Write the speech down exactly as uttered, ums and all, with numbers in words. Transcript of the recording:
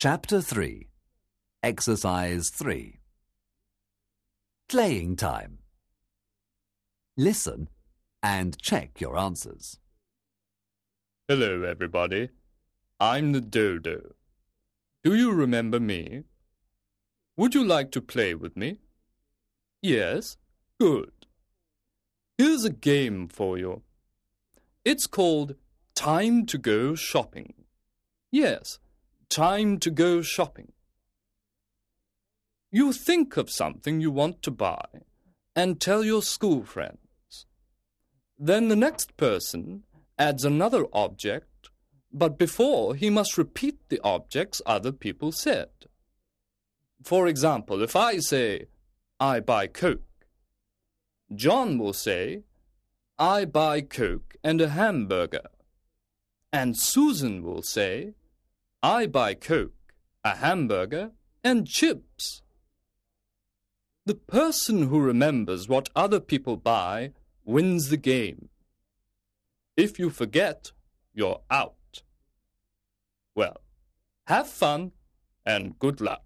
Chapter three. Exercise three. Playing time. Listen and check your answers. Hello, everybody. I'm the dodo. Do you remember me? Would you like to play with me? Yes? Good. Here's a game for you. It's called Time to Go Shopping. Yes, time to go shopping. You think of something you want to buy and tell your school friends. Then the next person adds another object, but before he must repeat the objects other people said. For example, if I say, I buy Coke, John will say, I buy Coke and a hamburger. And Susan will say, I buy Coke, a hamburger, and chips. The person who remembers what other people buy wins the game. If you forget, you're out. Well, have fun and good luck.